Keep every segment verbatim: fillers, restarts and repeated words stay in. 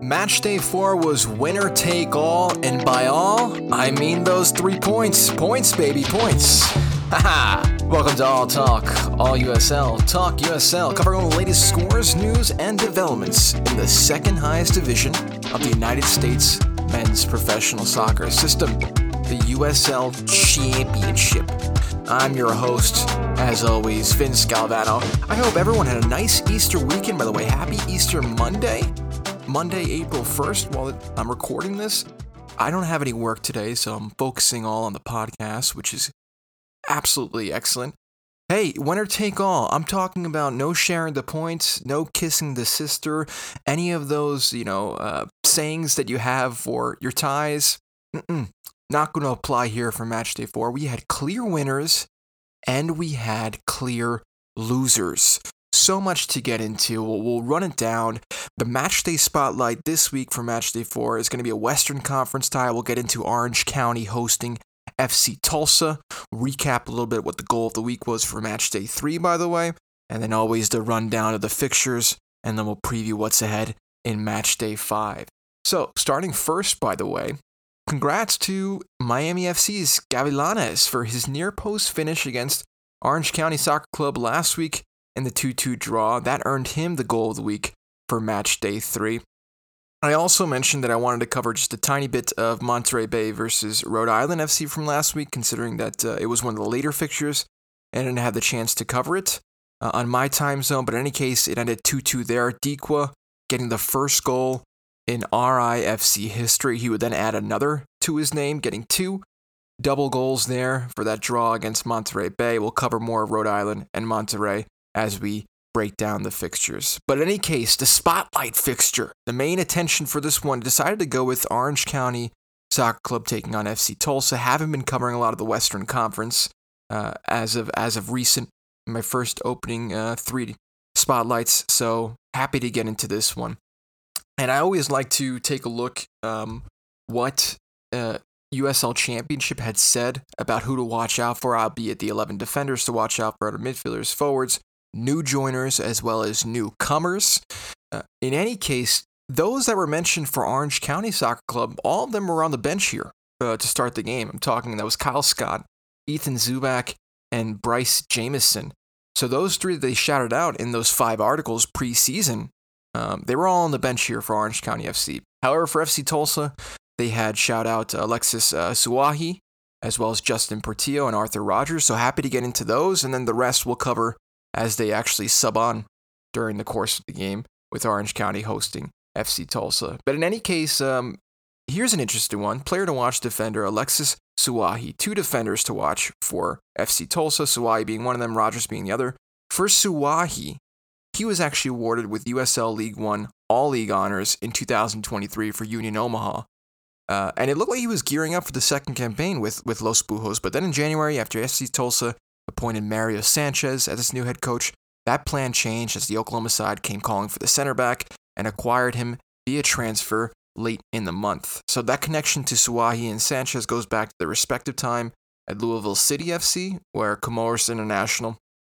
Match day four was winner take all, and by all, I mean those three points. Points, baby, points. Haha! Welcome to All Talk, All U S L, Talk U S L, covering the latest scores, news, and developments in the second highest division of the United States men's professional soccer system, the U S L Championship. I'm your host, as always, Vince Galvano. I hope everyone had a nice Easter weekend. By the way, happy Easter Monday. Monday, April first, while I'm recording this. I don't have any work today, so I'm focusing all on the podcast, which is absolutely excellent. Hey, winner take all. I'm talking about no sharing the points, no kissing the sister, any of those, you know, uh, sayings that you have for your ties. Mm-mm. Not going to apply here for match day four. We had clear winners and we had clear losers. So much to get into. We'll, we'll run it down. The match day spotlight this week for match day four is going to be a Western Conference tie. We'll get into Orange County hosting F C Tulsa. Recap a little bit what the goal of the week was for match day three, by the way. And then always the rundown of the fixtures. And then we'll preview what's ahead in match day five. So starting first, by the way, congrats to Miami F C's Gavilanes for his near post finish against Orange County Soccer Club last week in the two two draw. That earned him the goal of the week for match day three. I also mentioned that I wanted to cover just a tiny bit of Monterey Bay versus Rhode Island F C from last week, considering that uh, it was one of the later fixtures and I didn't have the chance to cover it uh, on my time zone. But in any case, it ended two two there. Dikwa getting the first goal in R I F C history. He would then add another to his name, getting two double goals there for that draw against Monterey Bay. We'll cover more of Rhode Island and Monterey as we break down the fixtures. But in any case, the spotlight fixture, the main attention for this one, decided to go with Orange County Soccer Club taking on F C Tulsa. Haven't been covering a lot of the Western Conference uh, as of as of recent. My first opening uh, three spotlights, so happy to get into this one. And I always like to take a look um, what uh, U S L Championship had said about who to watch out for, albeit the eleven defenders to watch out for, other midfielders, forwards, new joiners, as well as newcomers. Uh, in any case, those that were mentioned for Orange County Soccer Club, all of them were on the bench here uh, to start the game. I'm talking, that was Kyle Scott, Ethan Zubak, and Bryce Jamison. So those three that they shouted out in those five articles preseason, um, they were all on the bench here for Orange County F C. However, for F C Tulsa, they had shout out Alexis uh, Suahi, as well as Justin Portillo and Arthur Rogers. So happy to get into those, and then the rest we'll cover as they actually sub on during the course of the game, with Orange County hosting F C Tulsa. But in any case, um, here's an interesting one. Player to watch defender, Alexis Suahi. Two defenders to watch for F C Tulsa, Suahi being one of them, Rogers being the other. For Suahi, he was actually awarded with U S L League One All-League honors in two thousand twenty-three for Union Omaha. Uh, and it looked like he was gearing up for the second campaign with, with Los Bujos. But then in January, after F C Tulsa appointed Mario Sanchez as its new head coach, that plan changed as the Oklahoma side came calling for the center back and acquired him via transfer late in the month. So that connection to Suahi and Sanchez goes back to their respective time at Louisville City F C, where Comores International,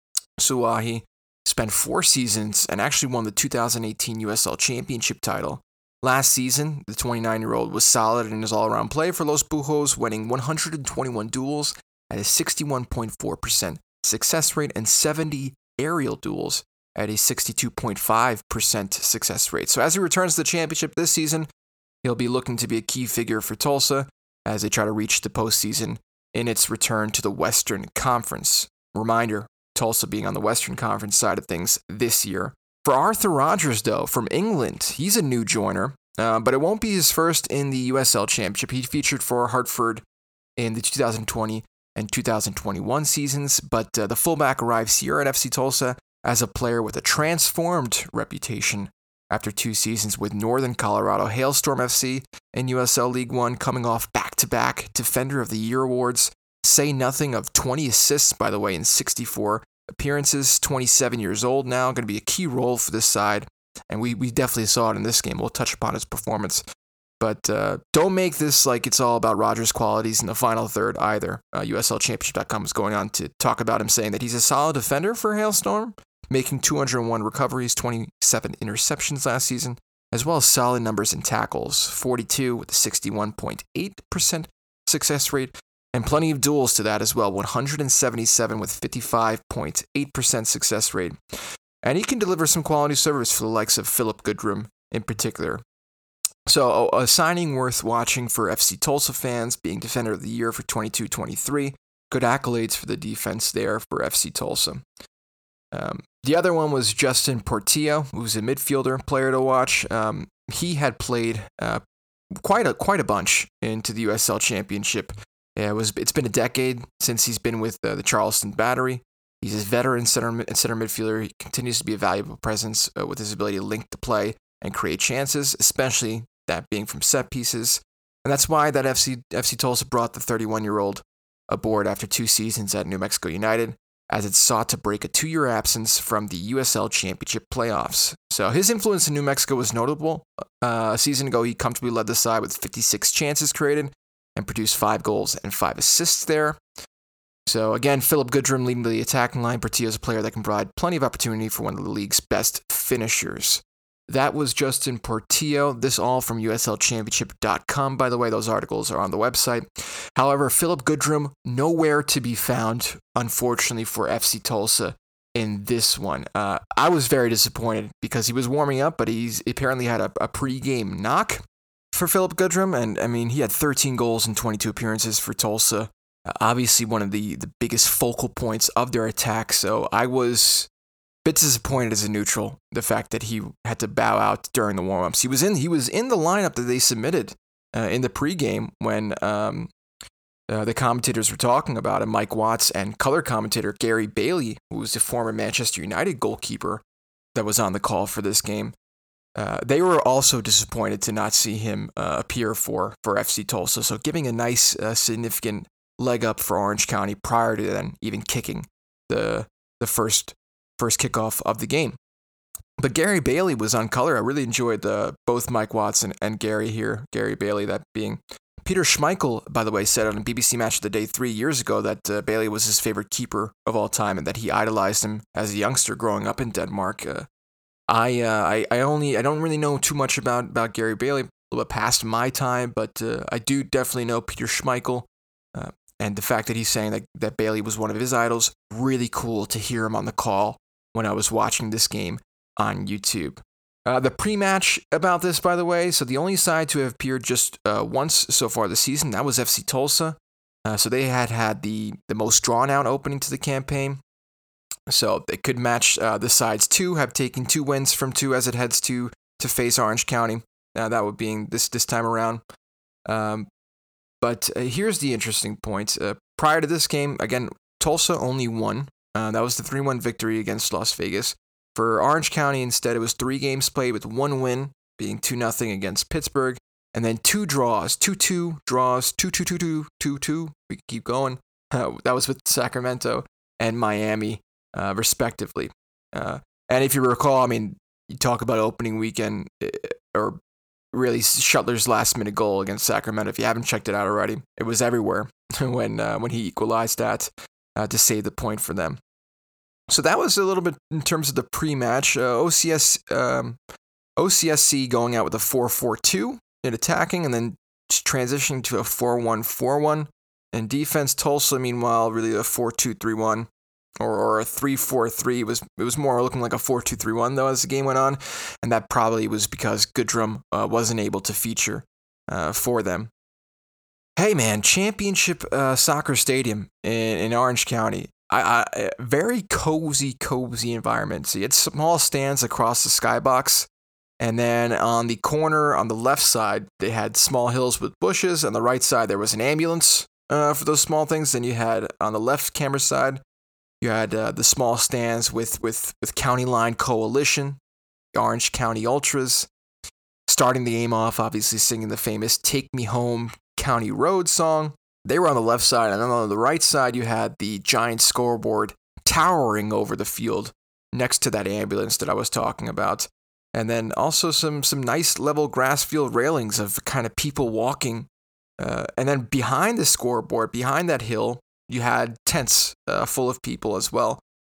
Suahi, spent four seasons and actually won the two thousand eighteen U S L Championship title. Last season, the twenty-nine-year-old was solid in his all-around play for Los Bujos, winning one hundred twenty-one duels at a sixty-one point four percent success rate and seventy aerial duels at a sixty-two point five percent success rate. So as he returns to the championship this season, he'll be looking to be a key figure for Tulsa as they try to reach the postseason in its return to the Western Conference. Reminder, Tulsa being on the Western Conference side of things this year. For Arthur Rogers, though, from England, he's a new joiner, uh, but it won't be his first in the U S L Championship. He featured for Hartford in the two thousand twenty and two thousand twenty-one seasons, but uh, the fullback arrives here at F C Tulsa as a player with a transformed reputation after two seasons with Northern Colorado Hailstorm F C and U S L League One, coming off back-to-back Defender of the Year awards. Say nothing of twenty assists, by the way, in sixty-four appearances, twenty-seven years old now, going to be a key role for this side, and we, we definitely saw it in this game. We'll touch upon his performance. But uh, don't make this like it's all about Rogers' qualities in the final third either. Uh, U S L Championship dot com is going on to talk about him, saying that he's a solid defender for Hailstorm, making two hundred one recoveries, twenty-seven interceptions last season, as well as solid numbers in tackles, forty-two with a sixty-one point eight percent success rate, and plenty of duels to that as well, one hundred seventy-seven with fifty-five point eight percent success rate. And he can deliver some quality service for the likes of Philip Goodrum in particular. So a signing worth watching for F C Tulsa fans, being Defender of the Year for twenty-two twenty-three. Good accolades for the defense there for F C Tulsa. Um, the other one was Justin Portillo, who's a midfielder player to watch. Um, he had played uh, quite a quite a bunch into the U S L Championship. Yeah, it was it's been a decade since he's been with uh, the Charleston Battery. He's a veteran center center midfielder. He continues to be a valuable presence uh, with his ability to link the play and create chances, especially that being from set pieces. And that's why that F C F C Tulsa brought the thirty-one-year-old aboard after two seasons at New Mexico United, as it sought to break a two-year absence from the U S L Championship playoffs. So his influence in New Mexico was notable. Uh, a season ago, he comfortably led the side with fifty-six chances created and produced five goals and five assists there. So again, Philip Goodrum leading the attacking line. Portillo is a player that can provide plenty of opportunity for one of the league's best finishers. That was Justin Portillo. This all from U S L Championship dot com, by the way. Those articles are on the website. However, Philip Goodrum, nowhere to be found, unfortunately, for F C Tulsa in this one. Uh, I was very disappointed because he was warming up, but he's apparently had a, a pre-game knock for Philip Goodrum. And, I mean, he had thirteen goals in twenty-two appearances for Tulsa. Uh, obviously, one of the, the biggest focal points of their attack. So I was bit disappointed as a neutral, the fact that he had to bow out during the warm-ups. He was in he was in the lineup that they submitted uh, in the pregame when um, uh, the commentators were talking about it. Mike Watts and color commentator Gary Bailey, who was the former Manchester United goalkeeper that was on the call for this game. Uh, they were also disappointed to not see him uh, appear for, for F C Tulsa, so giving a nice, uh, significant leg up for Orange County prior to then even kicking the the first first kickoff of the game. But Gary Bailey was on color. I really enjoyed the, both Mike Watson and Gary here. Gary Bailey, that being Peter Schmeichel, by the way, said on B B C Match of the Day three years ago that uh, Bailey was his favorite keeper of all time and that he idolized him as a youngster growing up in Denmark. Uh, I, uh, I I only I don't really know too much about, about Gary Bailey, a little bit past my time, but uh, I do definitely know Peter Schmeichel. Uh, and the fact that he's saying that, that Bailey was one of his idols, really cool to hear him on the call when I was watching this game on YouTube. Uh, the pre-match about this, by the way, so the only side to have appeared just uh, once so far this season, that was F C Tulsa. Uh, so they had had the, the most drawn-out opening to the campaign. So they could match uh, the sides two, have taken two wins from two as it heads to to face Orange County. Uh, that would be this, this time around. Um, but uh, here's the interesting point. Uh, prior to this game, again, Tulsa only won. Uh, that was the three one victory against Las Vegas. For Orange County, instead, it was three games played with one win, being two nothing against Pittsburgh, and then two draws, two two draws, two two two two two two. We can keep going. Uh, that was with Sacramento and Miami, uh, respectively. Uh, and if you recall, I mean, you talk about opening weekend, or really Shuttler's last-minute goal against Sacramento. If you haven't checked it out already, it was everywhere when uh, when he equalized that uh, to save the point for them. So that was a little bit in terms of the pre-match. Uh, O C S um, O C S C going out with a four four two in attacking, and then transitioning to a four one four one in defense. Tulsa, meanwhile, really a four two three one or, or a three four three. It was it was more looking like a four two three one though as the game went on, and that probably was because Goodrum uh, wasn't able to feature uh, for them. Hey man, Championship uh, Soccer Stadium in, in Orange County. I, I, very cozy, cozy environment. So you had small stands across the skybox, and then on the corner, on the left side, they had small hills with bushes. On the right side, there was an ambulance uh, for those small things. Then you had, on the left camera side, you had uh, the small stands with, with, with County Line Coalition, the Orange County Ultras, starting the game off, obviously singing the famous Take Me Home County Road song. They were on the left side, and then on the right side, you had the giant scoreboard towering over the field next to that ambulance that I was talking about. And then also some some nice level grass field railings of kind of people walking. Uh, and then behind the scoreboard, behind that hill, you had tents uh, full of people as well.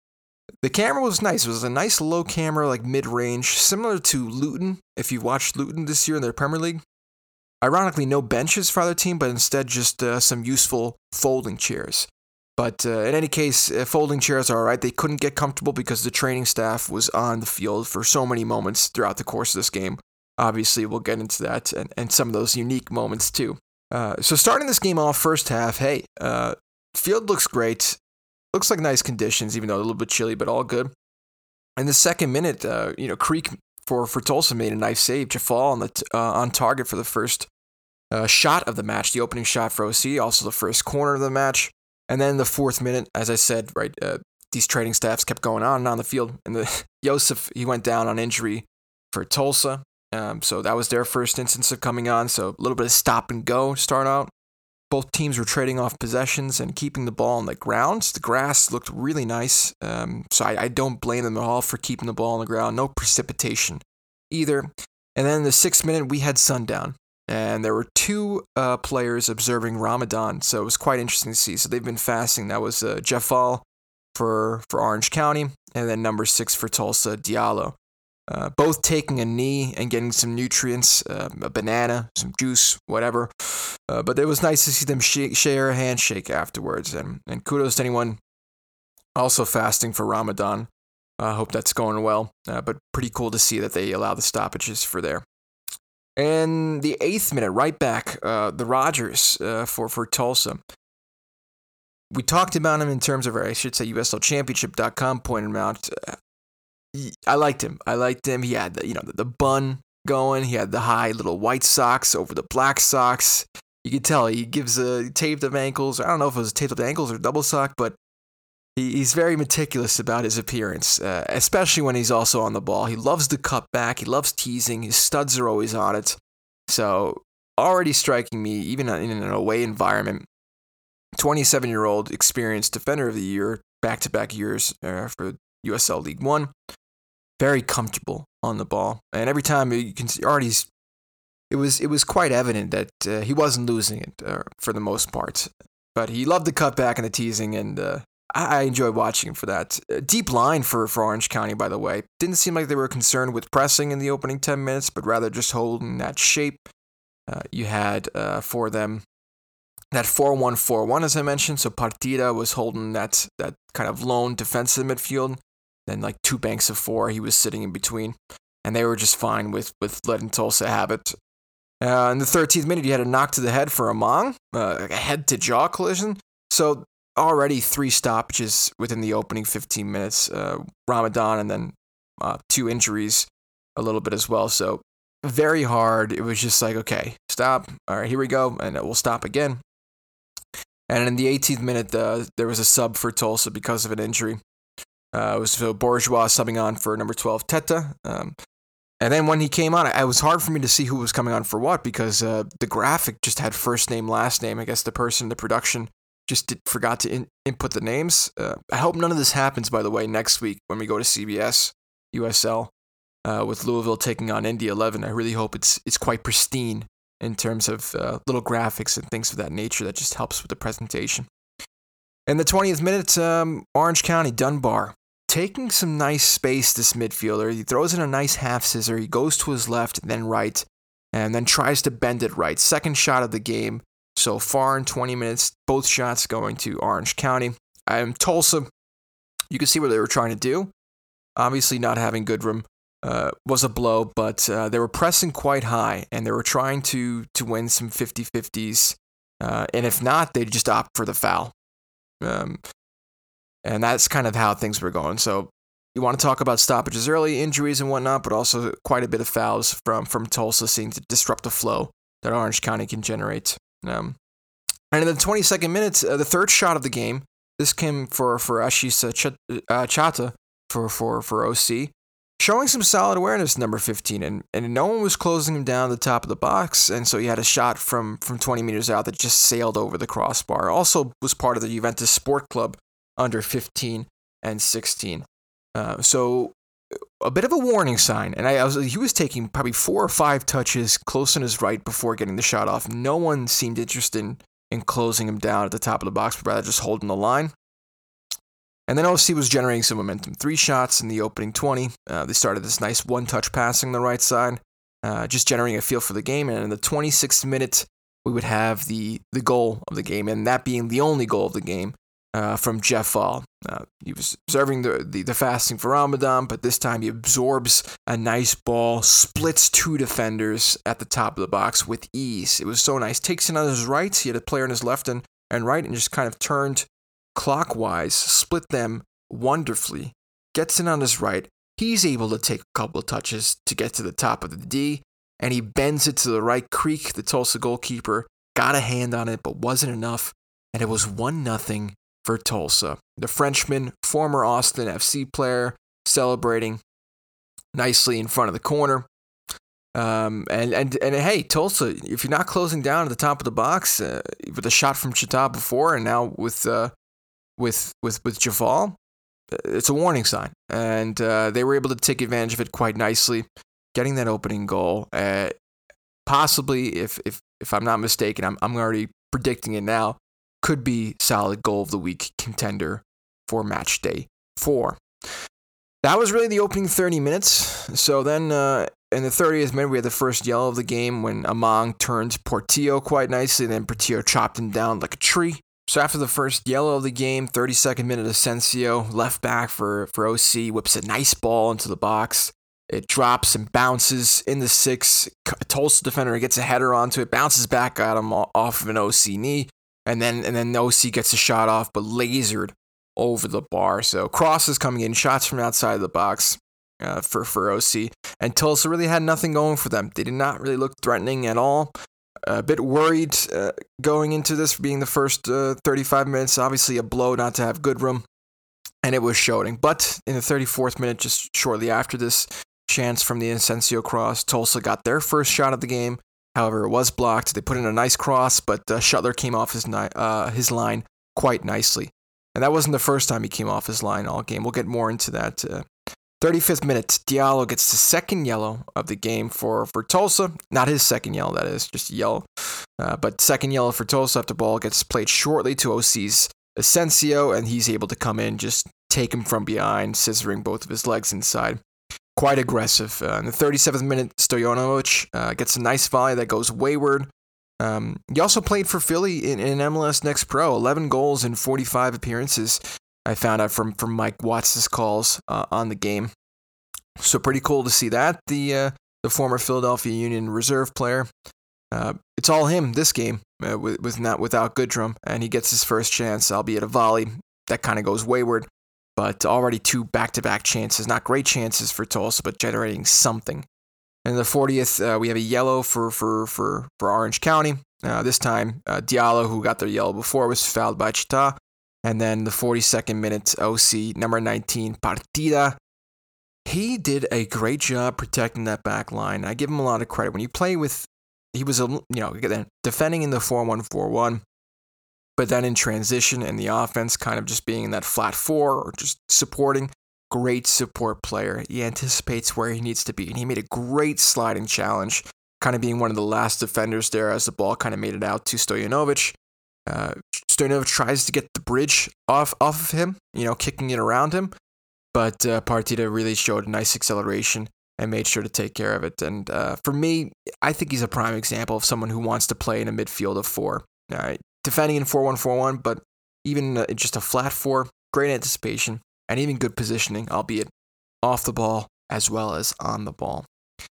The camera was nice. It was a nice low camera, like mid-range, similar to Luton, if you've watched Luton this year in their Premier League. Ironically, no benches for either team, but instead just uh, some useful folding chairs. But uh, in any case, uh, folding chairs are alright. They couldn't get comfortable because the training staff was on the field for so many moments throughout the course of this game. Obviously, we'll get into that and, and some of those unique moments too. Uh, so starting this game off first half, hey, uh, field looks great. Looks like nice conditions, even though a little bit chilly, but all good. In the second minute, uh, you know, Creek for, for Tulsa made a nice save. Jafal on, the t- uh, on target for the first uh, shot of the match, the opening shot for O C, also the first corner of the match. And then the fourth minute, as I said, right, uh, these training staffs kept going on and on the field. And the Joseph, he went down on injury for Tulsa. Um, so that was their first instance of coming on. So a little bit of stop and go to start out. Both teams were trading off possessions and keeping the ball on the ground. The grass looked really nice. Um, so I, I don't blame them at all for keeping the ball on the ground. No precipitation either. And then in the sixth minute, we had sundown. And there were two uh, players observing Ramadan, so it was quite interesting to see. So they've been fasting. That was uh, Jeffal for for Orange County, and then number six for Tulsa, Diallo. Uh, both taking a knee and getting some nutrients, uh, a banana, some juice, whatever. Uh, but it was nice to see them sh- share a handshake afterwards. And, and kudos to anyone also fasting for Ramadan. I uh, hope that's going well. Uh, but pretty cool to see that they allow the stoppages for there. And the eighth minute, right back, uh, the Rogers uh, for, for Tulsa. We talked about him in terms of, or I should say, U S L Championship dot com pointed him out. Uh, he, I liked him. I liked him. He had the, you know, the, the bun going. He had the high little white socks over the black socks. You could tell he gives a taped up ankles. I don't know if it was taped up ankles or double sock, but he, he's very meticulous about his appearance, uh, especially when he's also on the ball. He loves the cut back. He loves teasing. His studs are always on it. So already striking me, even in an away environment. twenty-seven-year-old experienced defender of the year, back-to-back years uh, for U S L League One. Very comfortable on the ball, and every time you can see, already, it was it was quite evident that uh, he wasn't losing it uh, for the most part. But he loved the cutback and the teasing, and uh, I, I enjoyed watching him for that. Uh, deep line for, for Orange County, by the way. Didn't seem like they were concerned with pressing in the opening ten minutes, but rather just holding that shape. Uh, you had uh, for them that four one four one, as I mentioned. So Partida was holding that that kind of lone defensive midfield. Then like two banks of four, he was sitting in between. And they were just fine with, with letting Tulsa have it. Uh, in the thirteenth minute, he had a knock to the head for Amang, uh, a head-to-jaw collision. So already three stoppages within the opening fifteen minutes. Uh, Ramadan and then uh, two injuries a little bit as well. So very hard. It was just like, okay, stop. All right, here we go. And we'll stop again. And in the eighteenth minute, uh, there was a sub for Tulsa because of an injury. Uh, it was so Bourgeois subbing on for number twelve, Teta. Um, and then when he came on, it was hard for me to see who was coming on for what because uh, the graphic just had first name, last name. I guess the person in the production just did, forgot to in, input the names. Uh, I hope none of this happens, by the way, next week when we go to C B S, U S L, uh, with Louisville taking on Indy eleven. I really hope it's it's quite pristine in terms of uh, little graphics and things of that nature that just helps with the presentation. In the twentieth minute, um, Orange County, Dunbar, taking some nice space, this midfielder. He throws in a nice half scissor. He goes to his left, then right, and then tries to bend it right. Second shot of the game so far in twenty minutes. Both shots going to Orange County. Um, Tulsa, you can see what they were trying to do. Obviously not having Goodrum uh, was a blow, but uh, they were pressing quite high, and they were trying to, to win some fifty-fifties. Uh, and if not, they'd just opt for the foul. Um, and that's kind of how things were going. So you want to talk about stoppages early, injuries and whatnot, but also quite a bit of fouls from, from Tulsa seeming to disrupt the flow that Orange County can generate. Um, and in the twenty-second minute, uh, the third shot of the game, this came for, for Ashish uh, Ch- uh, Chata for, for, for O C, showing some solid awareness, number fifteen, and, and no one was closing him down at the top of the box, and so he had a shot from, from twenty meters out that just sailed over the crossbar. Also was part of the Juventus Sport Club under fifteen and sixteen. Uh, so a bit of a warning sign, and I, I was he was taking probably four or five touches close on his right before getting the shot off. No one seemed interested in, in closing him down at the top of the box, but rather just holding the line. And then O C was generating some momentum. Three shots in the opening twenty. Uh, they started this nice one-touch passing on the right side, uh, just generating a feel for the game. And in the twenty-sixth minute, we would have the, the goal of the game, and that being the only goal of the game uh, from Jeff Fall. Uh, he was observing the, the, the fasting for Ramadan, but this time he absorbs a nice ball, splits two defenders at the top of the box with ease. It was so nice. Takes it on his right. He had a player on his left and, and right, and just kind of turned clockwise, split them wonderfully, gets in on his right. He's able to take a couple of touches to get to the top of the D, and he bends it to the right creek. The Tulsa goalkeeper got a hand on it, but wasn't enough, and it was one nothing for Tulsa. The Frenchman, former Austin F C player, celebrating nicely in front of the corner. Um, and, and, and hey, Tulsa, if you're not closing down at the top of the box, uh, with a shot from Chita before, and now with uh, with with with Jafal, it's a warning sign, and uh, they were able to take advantage of it quite nicely, getting that opening goal. Uh, possibly, if if if I'm not mistaken, I'm I'm already predicting it now, could be solid goal of the week contender for match day four. That was really the opening thirty minutes. So then, uh, in the thirtieth minute, we had the first yellow of the game when Amang turned Portillo quite nicely, and then Portillo chopped him down like a tree. So after the first yellow of the game, thirty-second minute, Asensio, left back for, for O C, whips a nice ball into the box. It drops and bounces in the six. Tulsa defender gets a header onto it, bounces back at him off of an O C knee, and then and then O C gets a shot off, but lasered over the bar. So crosses coming in, shots from outside of the box uh, for, for O C. And Tulsa really had nothing going for them. They did not really look threatening at all. A bit worried uh, going into this, being the first uh, thirty-five minutes. Obviously a blow not to have Goodrum, and it was showing. But in the thirty-fourth minute, just shortly after this chance from the Asensio cross, Tulsa got their first shot of the game. However, it was blocked. They put in a nice cross, but uh, Shuttler came off his, ni- uh, his line quite nicely. And that wasn't the first time he came off his line all game. We'll get more into that. Uh, thirty-fifth minute, Diallo gets the second yellow of the game for, for Tulsa. Not his second yellow, that is, just yellow. Uh, but second yellow for Tulsa after the ball gets played shortly to O C's Asensio, and he's able to come in, just take him from behind, scissoring both of his legs inside. Quite aggressive. Uh, in the thirty-seventh minute, Stojanovic uh, gets a nice volley that goes wayward. Um, he also played for Philly in, in M L S Next Pro, eleven goals in forty-five appearances. I found out from, from Mike Watts' calls uh, on the game. So pretty cool to see that. The uh, the former Philadelphia Union reserve player. Uh, it's all him this game uh, with, with not without Goodrum, and he gets his first chance, albeit a volley that kind of goes wayward. But already two back-to-back chances, not great chances for Tulsa, but generating something. In the fortieth, uh, we have a yellow for for for, for Orange County. Uh, this time, uh, Diallo, who got their yellow before, was fouled by Chita. And then the forty-second minute, O C, number nineteen, Partida. He did a great job protecting that back line. I give him a lot of credit. When you play with, he was, a you know, defending in the four one four one, but then in transition and the offense kind of just being in that flat four or just supporting. Great support player. He anticipates where he needs to be, and he made a great sliding challenge, kind of being one of the last defenders there as the ball kind of made it out to Stojanovic. Uh, Stojanovic tries to get the bridge off off of him, you know, kicking it around him, but uh, Partida really showed a nice acceleration and made sure to take care of it. And uh, for me, I think he's a prime example of someone who wants to play in a midfield of four. Uh, defending in four one four one, but even uh, just a flat four, great anticipation. And even good positioning, albeit off the ball as well as on the ball.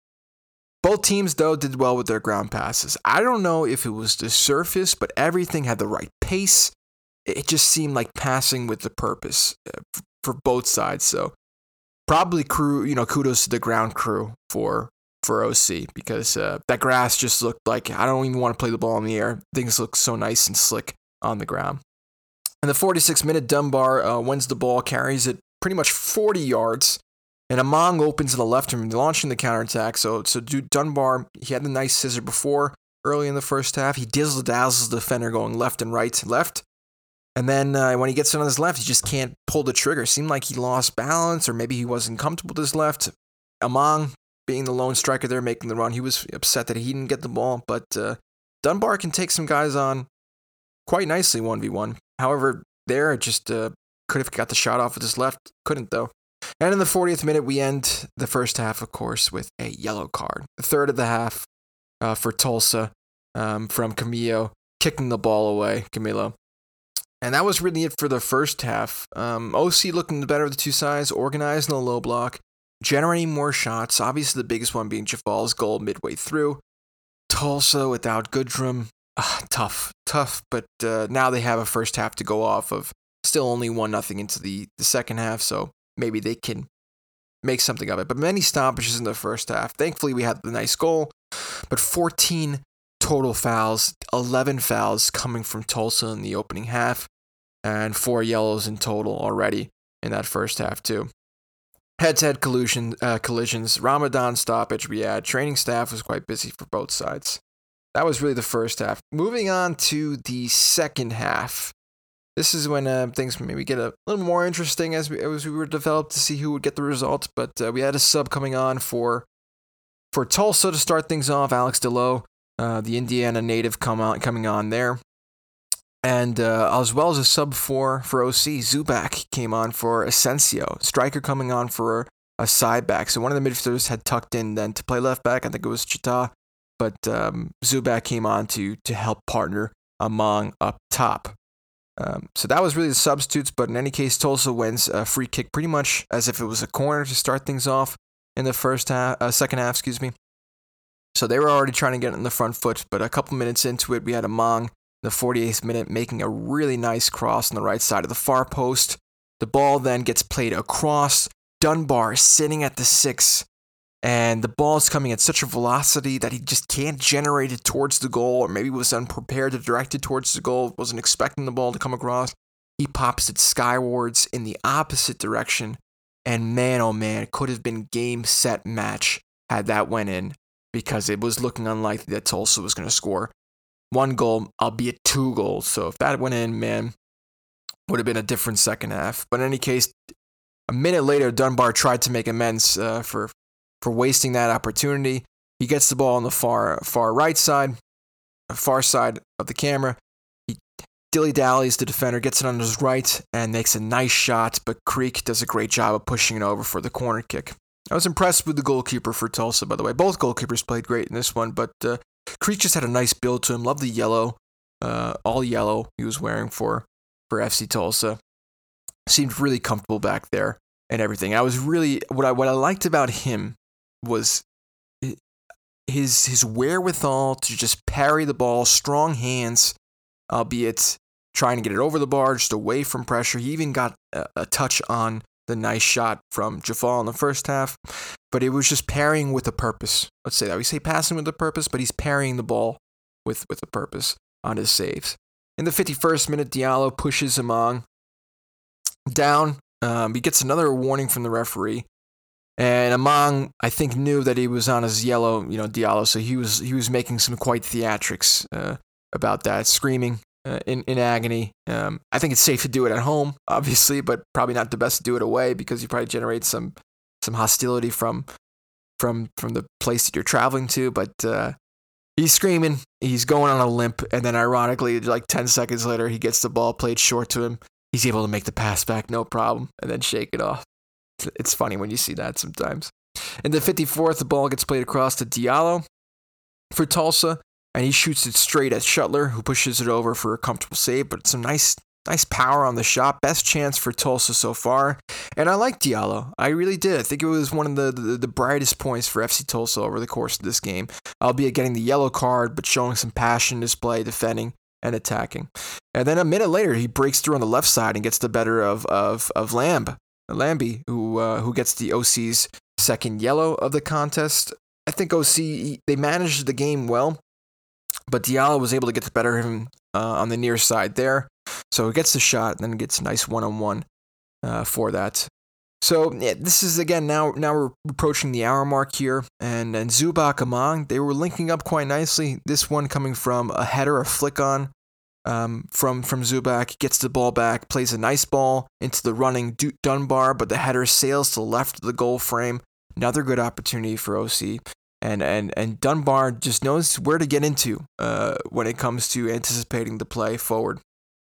Both teams, though, did well with their ground passes. I don't know if it was the surface, but everything had the right pace. It just seemed like passing with the purpose for both sides. So probably crew, you know, kudos to the ground crew for for O C, because uh, that grass just looked like, I don't even want to play the ball in the air. Things look so nice and slick on the ground. In the forty-sixth minute, Dunbar uh, wins the ball, carries it pretty much forty yards, and Amang opens to the left and launching the counterattack. So, so dude, Dunbar, he had the nice scissor before, early in the first half. He dizzle-dazzles the defender going left and right, left. And then uh, when he gets it on his left, he just can't pull the trigger. It seemed like he lost balance, or maybe he wasn't comfortable with his left. Amang, being the lone striker there, making the run, he was upset that he didn't get the ball. But uh, Dunbar can take some guys on quite nicely one v one. However, there, just uh, could have got the shot off with his left. Couldn't, though. And in the fortieth minute, we end the first half, of course, with a yellow card. The third of the half uh, for Tulsa um, from Camilo, kicking the ball away, Camilo. And that was really it for the first half. Um, O C looking the better of the two sides, organized in the low block, generating more shots, obviously the biggest one being Jafal's goal midway through. Tulsa without Goodrum, uh, tough, tough, but uh, now they have a first half to go off of. Still only one nothing into the, the second half, so maybe they can make something of it. But many stoppages in the first half. Thankfully, we had the nice goal, but fourteen total fouls, eleven fouls coming from Tulsa in the opening half, and four yellows in total already in that first half too. Head-to-head collision, uh, collisions, Ramadan stoppage we had, training staff was quite busy for both sides. That was really the first half. Moving on to the second half. This is when uh, things maybe get a little more interesting as we, as we were developed to see who would get the result, but uh, we had a sub coming on for for Tulsa to start things off, Alex DeLoe, uh, the Indiana native come on, coming on there. And uh, as well as a sub for, for O C, Zubak came on for Asensio. Striker coming on for a side back. So one of the midfielders had tucked in then to play left back. I think it was Chita. But um, Zubak came on to to help partner Amang up top. Um, so that was really the substitutes. But in any case, Tulsa wins a free kick pretty much as if it was a corner to start things off in the first half, uh, second half, excuse me. So they were already trying to get in the front foot. But a couple minutes into it, we had Amang, the forty-eighth minute, making a really nice cross on the right side of the far post. The ball then gets played across. Dunbar sitting at the six, and the ball is coming at such a velocity that he just can't generate it towards the goal, or maybe was unprepared to direct it towards the goal, wasn't expecting the ball to come across. He pops it skywards in the opposite direction, and man, oh man, it could have been game, set, match had that went in, because it was looking unlikely that Tulsa was going to score one goal, albeit two goals. So if that went in, man, would have been a different second half. But in any case, a minute later, Dunbar tried to make amends uh, for for wasting that opportunity. He gets the ball on the far far right side, far side of the camera. He dilly-dallies the defender, gets it on his right, and makes a nice shot, but Creek does a great job of pushing it over for the corner kick. I was impressed with the goalkeeper for Tulsa, by the way. Both goalkeepers played great in this one, but uh, Creek just had a nice build to him. Love the yellow, uh, all yellow he was wearing for, for F C Tulsa. Seemed really comfortable back there and everything. I was really, what I what I liked about him was his his wherewithal to just parry the ball, strong hands, albeit trying to get it over the bar, just away from pressure. He even got a, a touch on the nice shot from Jafal in the first half, but it was just parrying with a purpose. Let's say that. We say passing with a purpose, but he's parrying the ball with, with a purpose on his saves. In the fifty-first minute, Diallo pushes Amang down. Um, he gets another warning from the referee, and Amang, I think, knew that he was on his yellow, you know, Diallo, so he was he was making some quite theatrics uh, about that, screaming uh, in, in agony. Um, I think it's safe to do it at home, obviously, but probably not the best to do it away, because you probably generate some some hostility from from from the place that you're traveling to. But uh, he's screaming, he's going on a limp, and then ironically, like ten seconds later, he gets the ball played short to him. He's able to make the pass back, no problem, and then shake it off. It's funny when you see that sometimes. In the fifty-fourth, the ball gets played across to Diallo for Tulsa, and he shoots it straight at Shuttler, who pushes it over for a comfortable save, but some nice nice power on the shot. Best chance for Tulsa so far, and I like Diallo. I really did. I think it was one of the, the, the brightest points for F C Tulsa over the course of this game, albeit getting the yellow card, but showing some passion display, defending and attacking. And then a minute later, he breaks through on the left side and gets the better of of of Lamb, Lambie, who uh, who gets the O C's second yellow of the contest. I think O C, they managed the game well, but Diallo was able to get the better of him uh, on the near side there. So he gets the shot and then gets a nice one-on-one uh, for that. So yeah, this is, again, now now we're approaching the hour mark here, and, and Zubak, Amang, they were linking up quite nicely. This one coming from a header, a flick on um, from, from Zubak, gets the ball back, plays a nice ball into the running D- Dunbar, but the header sails to the left of the goal frame. Another good opportunity for O C. And and and Dunbar just knows where to get into uh, when it comes to anticipating the play forward.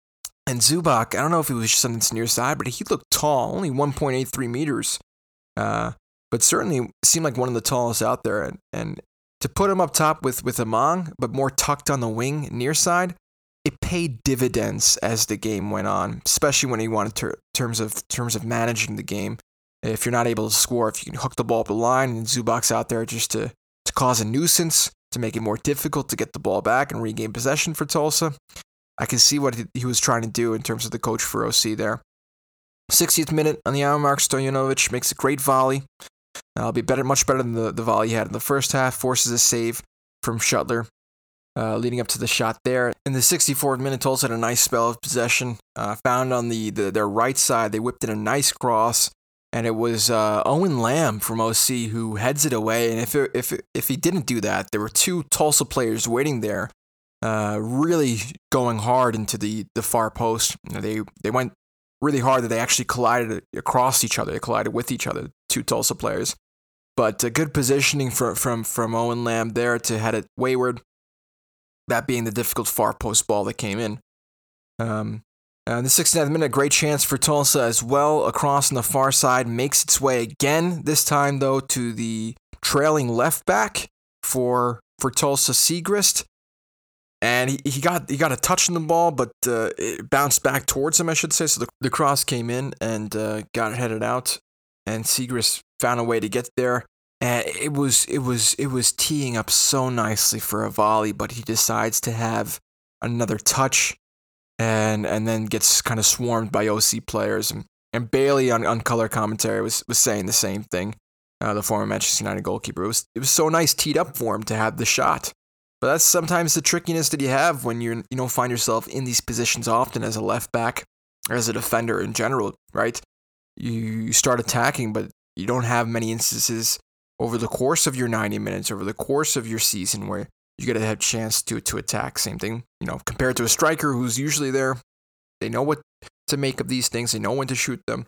And Zubac, I don't know if it was just something near side, but he looked tall, only one point eight three meters. Uh, but certainly seemed like one of the tallest out there. And, and to put him up top with, with Amang, but more tucked on the wing, near side, it paid dividends as the game went on, especially when he wanted to terms of terms of managing the game. If you're not able to score, if you can hook the ball up the line, and Zubac's out there just to, to cause a nuisance, to make it more difficult to get the ball back and regain possession for Tulsa, I can see what he was trying to do in terms of the coach for O C there. sixtieth minute on the hour mark, Stojanovic makes a great volley. Uh, it'll be better, much better than the, the volley he had in the first half. Forces a save from Shuttler, uh, leading up to the shot there. In the sixty-fourth minute, Tulsa had a nice spell of possession. Uh, found on the, the their right side, they whipped in a nice cross, and it was uh, Owen Lamb from O C who heads it away. And if it, if it, if he didn't do that, there were two Tulsa players waiting there, uh, really going hard into the, the far post. You know, they they went really hard that they actually collided across each other. They collided with each other, two Tulsa players. But uh, good positioning from, from, from Owen Lamb there to head it wayward, that being the difficult far post ball that came in. Um, in the sixty-ninth minute, a great chance for Tulsa as well. Across on the far side, makes its way again, this time though to the trailing left back for for Tulsa, Siegrist. And he, he got he got a touch on the ball, but uh, it bounced back towards him, I should say. So the, the cross came in and uh, got headed out, and Siegrist found a way to get there. And it was it was it was teeing up so nicely for a volley, but he decides to have another touch, and and then gets kind of swarmed by O C players. And, and Bailey on, on color commentary was, was saying the same thing. Uh, the former Manchester United goalkeeper. It was it was so nice teed up for him to have the shot. But that's sometimes the trickiness that you have when you're, you don't find yourself in these positions often as a left back or as a defender in general, right? You start attacking, but you don't have many instances over the course of your ninety minutes, over the course of your season, where you get to have a chance to to attack. Same thing, you know, compared to a striker who's usually there. They know what to make of these things. They know when to shoot them.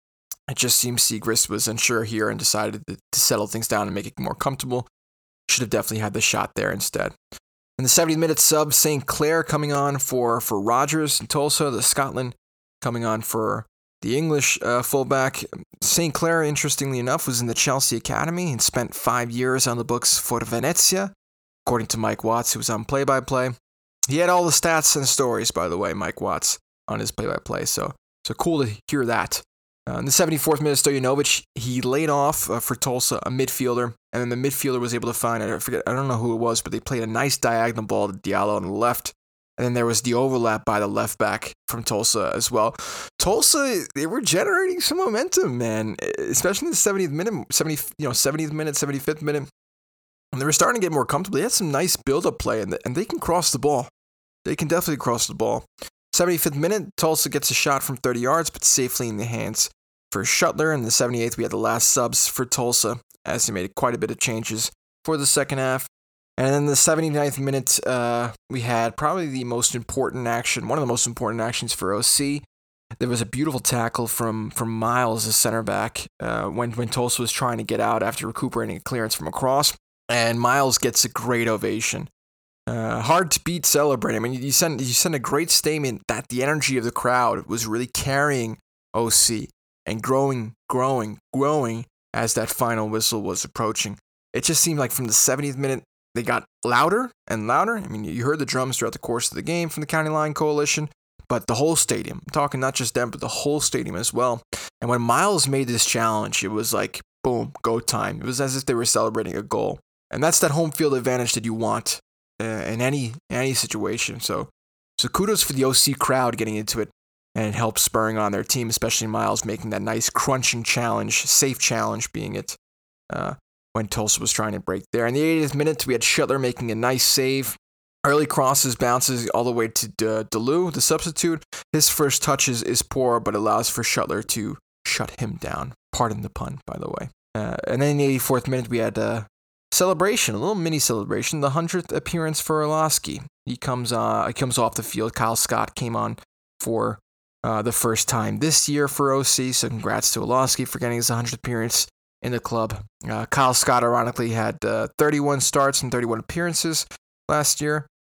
It just seems Siegrist was unsure here and decided to, to settle things down and make it more comfortable. Should have definitely had the shot there instead. In the seventieth minute sub, Saint Clair coming on for, for Rogers and Tulsa, the Scotland coming on for the English uh, fullback. Saint Clair, interestingly enough, was in the Chelsea Academy and spent five years on the books for Venezia, according to Mike Watts, who was on play-by-play. He had all the stats and stories, by the way, Mike Watts, on his play-by-play, so so cool to hear that. Uh, in the seventy-fourth minute, Stojanovic, he laid off uh, for Tulsa, a midfielder, and then the midfielder was able to find, I forget, I don't know who it was, but they played a nice diagonal ball to Diallo on the left, and then there was the overlap by the left back from Tulsa as well. Tulsa, they were generating some momentum, man, especially in the seventieth minute, seventy, you know, seventieth minute, seventy-fifth minute, and they were starting to get more comfortable. They had some nice build-up play, and, and they can cross the ball. They can definitely cross the ball. seventy-fifth minute, Tulsa gets a shot from thirty yards, but safely in the hands for Shuttler. In the seventy-eighth, we had the last subs for Tulsa, as they made quite a bit of changes for the second half. And then the seventy-ninth minute, uh, we had probably the most important action, one of the most important actions for O C. There was a beautiful tackle from, from Miles, the center back, uh, when, when Tulsa was trying to get out after recuperating a clearance from across. And Miles gets a great ovation. Uh, hard to beat celebrating. I mean, you sent you sent a great statement that the energy of the crowd was really carrying O C and growing, growing, growing as that final whistle was approaching. It just seemed like from the seventieth minute, they got louder and louder. I mean, you heard the drums throughout the course of the game from the County Line Coalition, but the whole stadium, I'm talking not just them, but the whole stadium as well. And when Miles made this challenge, it was like, boom, go time. It was as if they were celebrating a goal. And that's that home field advantage that you want uh, in any any situation. So, so kudos for the O C crowd getting into it and help spurring on their team, especially Miles making that nice crunching challenge, safe challenge being it, uh, when Tulsa was trying to break there. In the eightieth minute, we had Shuttler making a nice save. Early crosses, bounces all the way to De- Deleu, the substitute. His first touch is, is poor, but allows for Shuttler to shut him down. Pardon the pun, by the way. Uh, and then in the eighty-fourth minute, we had a celebration, a little mini celebration, the hundredth appearance for Orlowski. He comes uh, he comes off the field. Kyle Scott came on for uh, the first time this year for O C, so congrats to Orlowski for getting his hundredth appearance in the club. Uh, Kyle Scott, ironically, had uh, thirty-one starts and thirty-one appearances last year.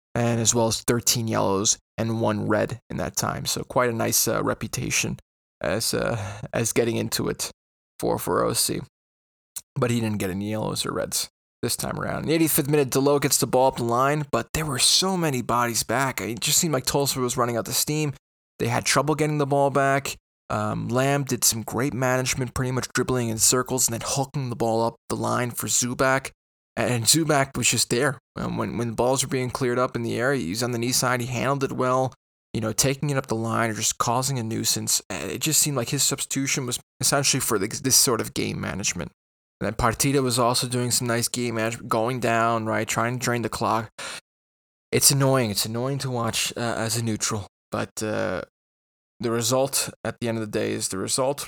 and as well as thirteen yellows and one red in that time. So quite a nice uh, reputation as uh, as getting into it for, for O C. But he didn't get any yellows or reds this time around. In the eighty-fifth minute, Delo gets the ball up the line, but there were so many bodies back. It just seemed like Tulsa was running out the steam. They had trouble getting the ball back. Um, Lamb did some great management, pretty much dribbling in circles and then hooking the ball up the line for Zubak. And Zubak was just there. Um, when, when the balls were being cleared up in the air, he was on the knee side, he handled it well, you know, taking it up the line or just causing a nuisance. It just seemed like his substitution was essentially for the, this sort of game management. And then Partida was also doing some nice game management, going down, right, trying to drain the clock. It's annoying. It's annoying to watch uh, as a neutral, but uh, the result at the end of the day is the result.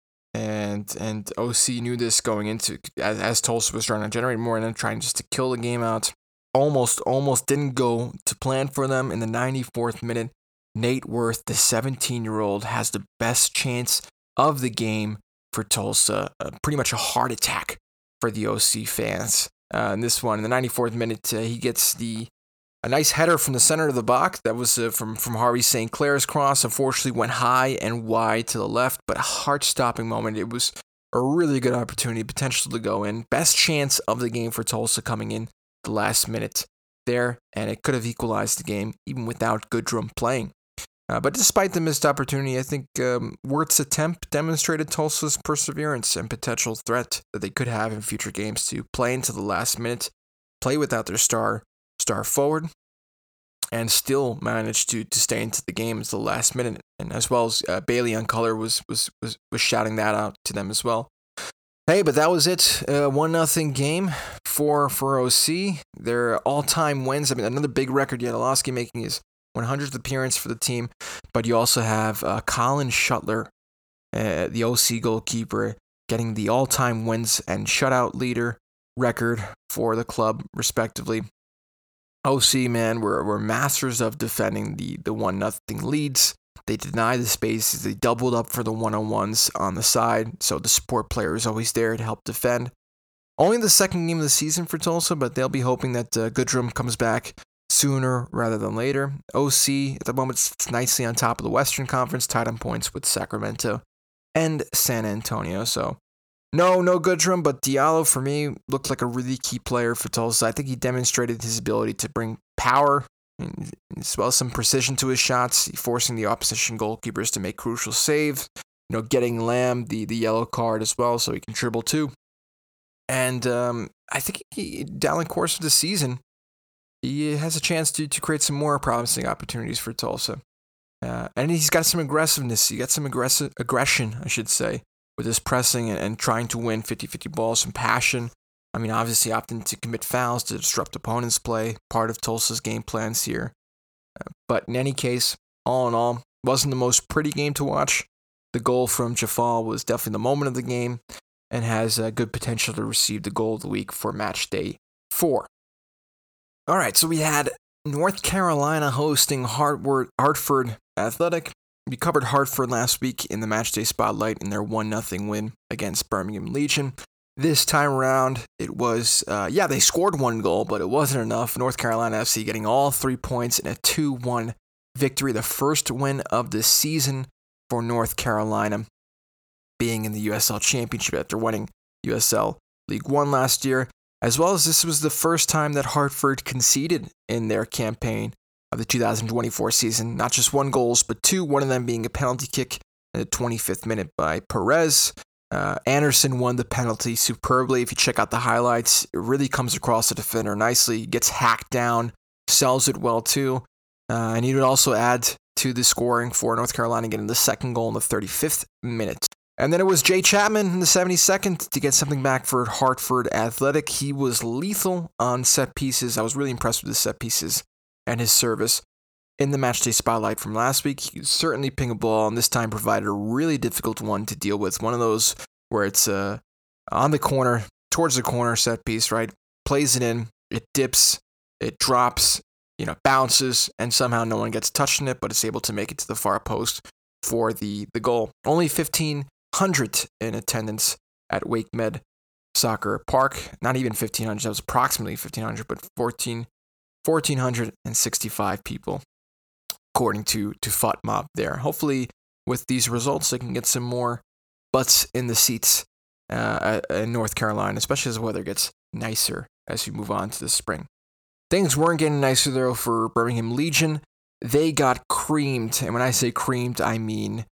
And and O C knew this going into, as, as Tulsa was trying to generate more and then trying just to kill the game out. Almost, almost didn't go to plan for them in the ninety-fourth minute. Nate Worth, the seventeen-year-old, has the best chance of the game for Tulsa. Uh, pretty much a heart attack for the O C fans. Uh, in this one, in the ninety-fourth minute, uh, he gets the a nice header from the center of the box. That was uh, from, from Harvey Saint Clair's cross. Unfortunately, went high and wide to the left, but a heart-stopping moment. It was a really good opportunity, potential to go in. Best chance of the game for Tulsa coming in the last minute there, and it could have equalized the game even without Goodrum playing. Uh, but despite the missed opportunity, I think um, Worth's attempt demonstrated Tulsa's perseverance and potential threat that they could have in future games to play into the last minute, play without their star star forward, and still manage to to stay into the game until the last minute. And as well as uh, Bailey on color was, was was was shouting that out to them as well. Hey, but that was it. Uh, one nothing game for for O C. Their all time wins. I mean, another big record. Yadalowski making his one hundredth appearance for the team, but you also have uh, Colin Shuttler, uh, the O C goalkeeper, getting the all time wins and shutout leader record for the club, respectively. O C, man, were, were masters of defending the, the one nothing leads. They deny the spaces. They doubled up for the one-on-ones on the side, so the support player is always there to help defend. Only the second game of the season for Tulsa, but they'll be hoping that uh, Goodrum comes back sooner rather than later. O C, at the moment, sits nicely on top of the Western Conference, tied on points with Sacramento and San Antonio, so No, no Goodrum, but Diallo, for me, looked like a really key player for Tulsa. I think he demonstrated his ability to bring power, as well as some precision to his shots, forcing the opposition goalkeepers to make crucial saves, you know, getting Lamb the, the yellow card as well, so he can dribble too. And um, I think he, down the course of the season, he has a chance to, to create some more promising opportunities for Tulsa. Uh, and he's got some aggressiveness, he got some aggressive aggression, I should say, with his pressing and, and trying to win fifty-fifty balls, some passion. I mean, obviously opting to commit fouls to disrupt opponents' play, part of Tulsa's game plans here. Uh, but in any case, all in all, wasn't the most pretty game to watch. The goal from Jafal was definitely the moment of the game and has a good potential to receive the goal of the week for match day four. All right, so we had North Carolina hosting Hartford, Hartford Athletic. We covered Hartford last week in the Matchday Spotlight in their one nothing win against Birmingham Legion. This time around, it was, uh, yeah, they scored one goal, but it wasn't enough. North Carolina F C getting all three points in a two one victory, the first win of the season for North Carolina, being in the U S L Championship after winning U S L League One last year, as well as this was the first time that Hartford conceded in their campaign of the two thousand twenty-four season. Not just one goals, but two, one of them being a penalty kick in the twenty-fifth minute by Perez. Uh, Anderson won the penalty superbly. If you check out the highlights, it really comes across the defender nicely, gets hacked down, sells it well too. Uh, and he would also add to the scoring for North Carolina, getting the second goal in the thirty-fifth minute. And then it was Jay Chapman in the seventy-second to get something back for Hartford Athletic. He was lethal on set pieces. I was really impressed with the set pieces and his service in the Matchday Spotlight from last week. He could certainly ping a ball, and this time provided a really difficult one to deal with. One of those where it's uh, on the corner, towards the corner set piece, right? Plays it in, it dips, it drops, you know, bounces, and somehow no one gets touched in it, but it's able to make it to the far post for the, the goal. Only fifteen hundred in attendance at Wake Med Soccer Park. Not even fifteen hundred, that was approximately fifteen hundred, but fourteen one thousand four hundred sixty-five people, according to, to FOTMob there. Hopefully, with these results, they can get some more butts in the seats uh, in North Carolina, especially as the weather gets nicer as we move on to the spring. Things weren't getting nicer, though, for Birmingham Legion. They got creamed, and when I say creamed, I mean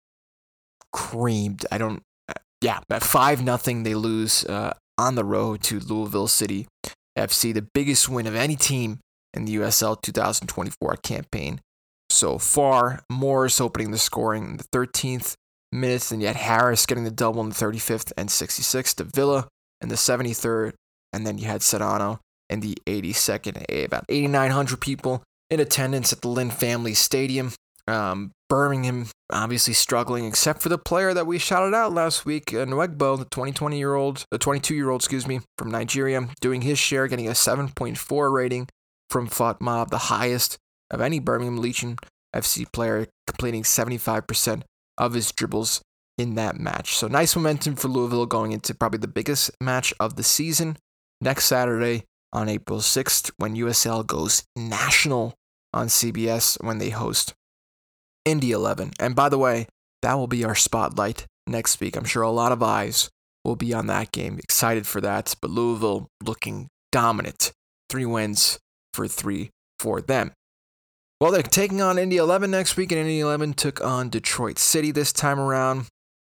creamed. I don't, yeah, at five nothing, they lose uh, on the road to Louisville City F C, the biggest win of any team in the U S L twenty twenty-four campaign so far. Morris opening the scoring in the thirteenth minute, and yet Harris getting the double in the thirty-fifth and sixty-sixth to Villa in the seventy-third, and then you had Sedano in the eighty-second. About eighty-nine hundred people in attendance at the Lynn Family Stadium. Um, Birmingham obviously struggling, except for the player that we shouted out last week, uh, Nwegbo, the twenty-year-old, the twenty-two-year-old, excuse me, from Nigeria, doing his share, getting a seven point four rating from FOTMob, the highest of any Birmingham Legion F C player, completing seventy-five percent of his dribbles in that match. So nice momentum for Louisville going into probably the biggest match of the season next Saturday on April sixth, when U S L goes national on C B S when they host Indy eleven. And by the way, that will be our spotlight next week. I'm sure a lot of eyes will be on that game. Excited for that. But Louisville looking dominant. Three wins for three for them. Well, they're taking on Indy eleven next week, and Indy eleven took on Detroit City this time around.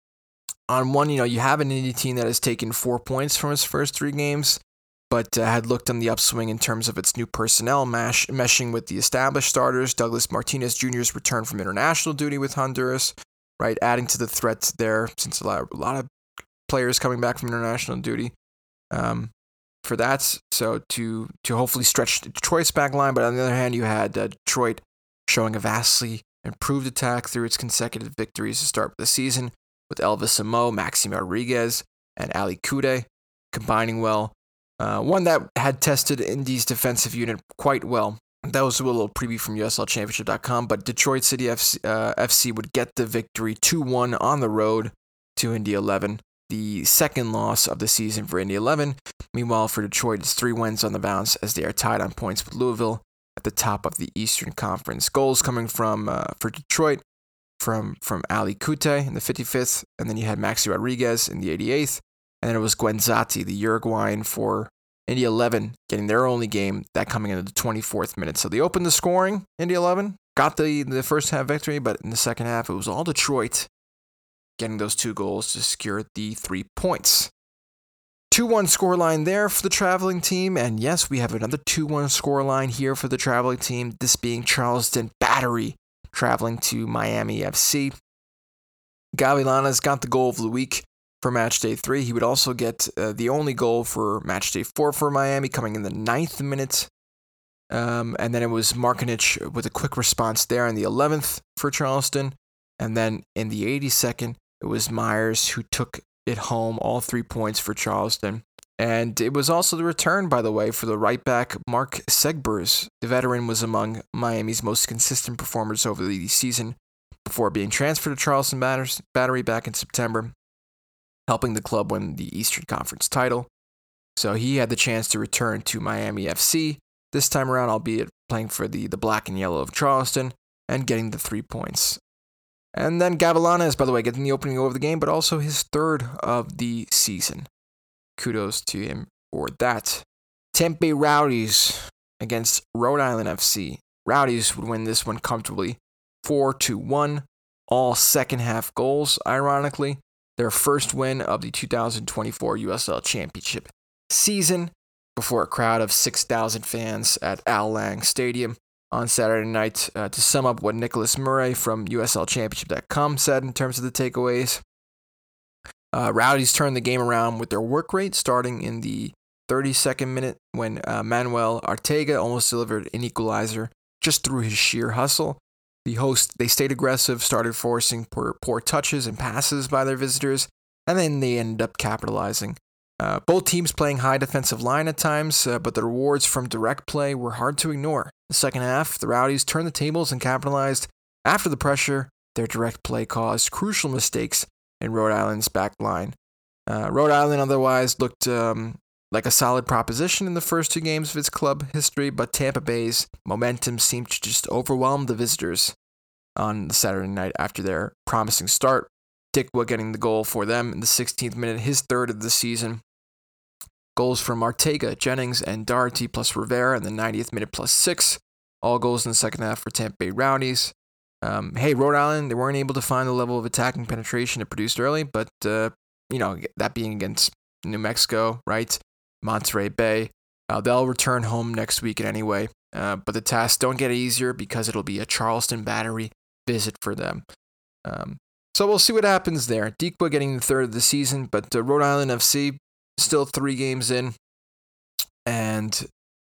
On one, you know, you have an Indy team that has taken four points from its first three games, but uh, had looked on the upswing in terms of its new personnel, mash, meshing with the established starters. Douglas Martinez Junior's return from international duty with Honduras, right, adding to the threat there, since a lot, a lot of players coming back from international duty um, for that. So to to hopefully stretch Detroit's back line, but on the other hand, you had uh, Detroit showing a vastly improved attack through its consecutive victories to start the season, with Elvis Amo, Maxime Rodriguez, and Ali Kude combining well. Uh, one that had tested Indy's defensive unit quite well. That was a little preview from U S L Championship dot com, but Detroit City F C, uh, F C would get the victory two one on the road to Indy eleven, the second loss of the season for Indy eleven. Meanwhile, for Detroit, it's three wins on the bounce as they are tied on points with Louisville at the top of the Eastern Conference. Goals coming from, uh, for Detroit, from, from Ali Kute in the fifty-fifth, and then you had Maxi Rodriguez in the eighty-eighth, and then it was Guenzati, the Uruguayan, for Indy eleven, getting their only game, that coming into the twenty-fourth minute. So they opened the scoring, Indy eleven, got the, the first half victory, but in the second half, it was all Detroit getting those two goals to secure the three points. two one scoreline there for the traveling team, and yes, we have another two one scoreline here for the traveling team, this being Charleston Battery traveling to Miami F C. Gavilanes got the goal of the week for match day three. He would also get uh, the only goal for match day four for Miami, coming in the ninth minute. Um, and then it was Markinich with a quick response there in the eleventh for Charleston. And then in the eighty-second, it was Myers who took it home, all three points for Charleston. And it was also the return, by the way, for the right back, Mark Segbers. The veteran was among Miami's most consistent performers over the season before being transferred to Charleston Battery back in September, helping the club win the Eastern Conference title. So he had the chance to return to Miami F C this time around, albeit playing for the, the black and yellow of Charleston, and getting the three points. And then Gavilanes, by the way, getting the opening goal of the game, but also his third of the season. Kudos to him for that. Tempe Rowdies against Rhode Island F C. Rowdies would win this one comfortably, four to one. All second half goals, ironically. Their first win of the two thousand twenty-four U S L Championship season before a crowd of six thousand fans at Al Lang Stadium on Saturday night. Uh, to sum up what Nicholas Murray from U S L Championship dot com said in terms of the takeaways, uh, Rowdies turned the game around with their work rate starting in the thirty-second minute when uh, Manuel Arteaga almost delivered an equalizer just through his sheer hustle. The host, they stayed aggressive, started forcing poor, poor touches and passes by their visitors, and then they ended up capitalizing. Uh, both teams playing high defensive line at times, uh, but the rewards from direct play were hard to ignore. The second half, the Rowdies turned the tables and capitalized. After the pressure, their direct play caused crucial mistakes in Rhode Island's back line. Uh, Rhode Island otherwise looked um, like a solid proposition in the first two games of its club history, but Tampa Bay's momentum seemed to just overwhelm the visitors on the Saturday night after their promising start. Dikwuh getting the goal for them in the sixteenth minute, his third of the season. Goals from Ortega, Jennings, and Doherty plus Rivera in the ninetieth minute plus six. All goals in the second half for Tampa Bay Rowdies. Um, hey, Rhode Island, they weren't able to find the level of attacking penetration it produced early, but, uh, you know, that being against New Mexico, right? Monterey Bay. Uh, they'll return home next weekend anyway, uh, but the tasks don't get easier because it'll be a Charleston Battery visit for them. Um, so we'll see what happens there. Dikwuh getting the third of the season, but uh, Rhode Island F C still three games in, and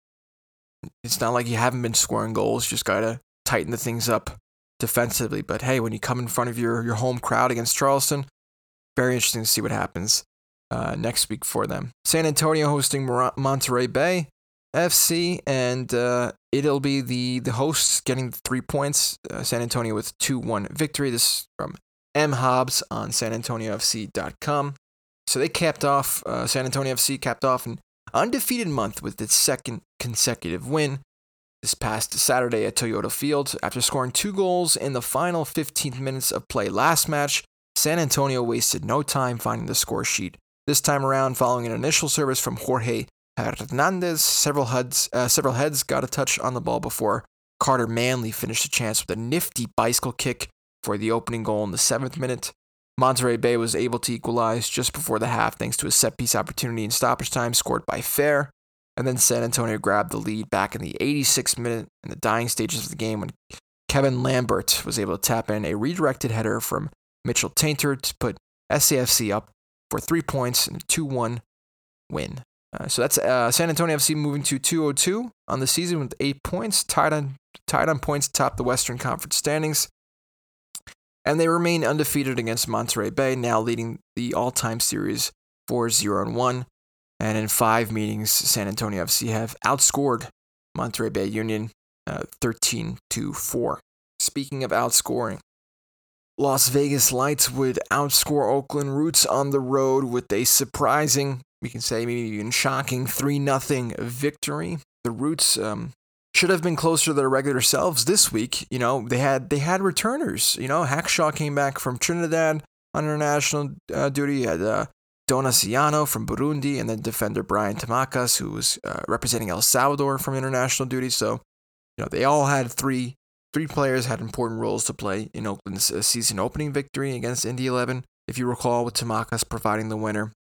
it's not like you haven't been scoring goals. Just got to tighten the things up defensively. But hey, when you come in front of your, your home crowd against Charleston, very interesting to see what happens uh, next week for them. San Antonio hosting Mar- Monterey Bay F C, and uh, it'll be the, the hosts getting the three points. Uh, San Antonio with two one victory. This is from M. Hobbs on san antonio f c dot com. So they capped off, uh, San Antonio F C capped off an undefeated month with its second consecutive win this past Saturday at Toyota Field. After scoring two goals in the final fifteen minutes of play last match, San Antonio wasted no time finding the score sheet. This time around, following an initial service from Jorge Hernandez, several heads, uh, several heads got a touch on the ball before Carter Manley finished the chance with a nifty bicycle kick for the opening goal in the seventh minute. Monterey Bay was able to equalize just before the half thanks to a set-piece opportunity in stoppage time scored by Fair, and then San Antonio grabbed the lead back in the eighty-sixth minute in the dying stages of the game when Kevin Lambert was able to tap in a redirected header from Mitchell Tainter to put S A F C up for three points in a two one win. Uh, so that's uh, San Antonio F C moving to two oh two on the season with eight points, tied on, tied on points atop the Western Conference standings. And they remain undefeated against Monterey Bay, now leading the all-time series four zero one. And in five meetings, San Antonio F C have outscored Monterey Bay Union uh, thirteen to four. Speaking of outscoring, Las Vegas Lights would outscore Oakland Roots on the road with a surprising, we can say maybe even shocking, three nothing victory. The Roots um, should have been closer to their regular selves this week. You know, they had they had returners. You know, Hackshaw came back from Trinidad on international uh, duty. You had uh, Donasiano from Burundi, and then defender Brian Tamakas, who was uh, representing El Salvador from international duty. So, you know, they all had three three players had important roles to play in Oakland's uh, season opening victory against Indy eleven, if you recall, with Tamakas providing the winner.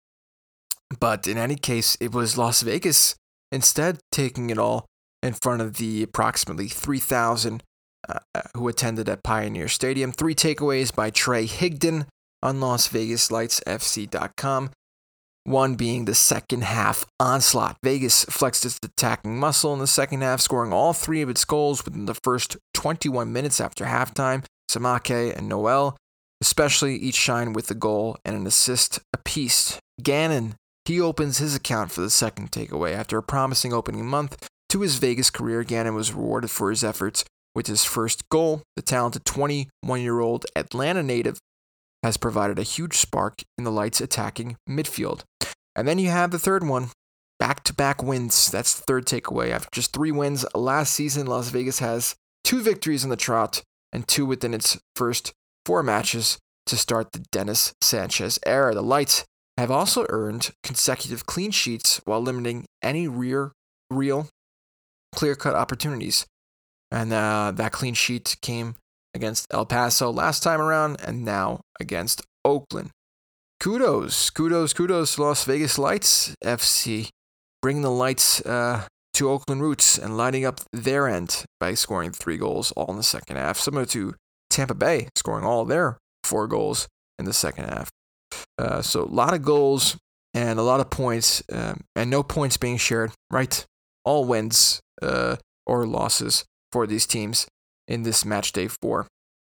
But in any case, it was Las Vegas instead taking it all in front of the approximately three thousand uh, who attended at Pioneer Stadium. Three takeaways by Trey Higdon on Las Vegas Lights F C dot com. One being the second half onslaught. Vegas flexed its attacking muscle in the second half, scoring all three of its goals within the first twenty-one minutes after halftime. Samake and Noel, especially, each shine with a goal and an assist apiece. Gannon, he opens his account for the second takeaway. After a promising opening month to his Vegas career, Gannon was rewarded for his efforts with his first goal. The talented twenty-one-year-old Atlanta native has provided a huge spark in the Lights' attacking midfield. And then you have the third one, back-to-back wins. That's the third takeaway. After just three wins last season, Las Vegas has two victories in the trot and two within its first four matches to start the Dennis Sanchez era. The Lights have also earned consecutive clean sheets while limiting any rear, real clear-cut opportunities. And uh, that clean sheet came against El Paso last time around and now against Oakland. Kudos, kudos, kudos to Las Vegas Lights F C, bringing the Lights uh, to Oakland Roots and lighting up their end by scoring three goals all in the second half, similar to Tampa Bay scoring all their four goals in the second half. Uh, so a lot of goals and a lot of points, um, and no points being shared, right? All wins uh, or losses for these teams in this match day four.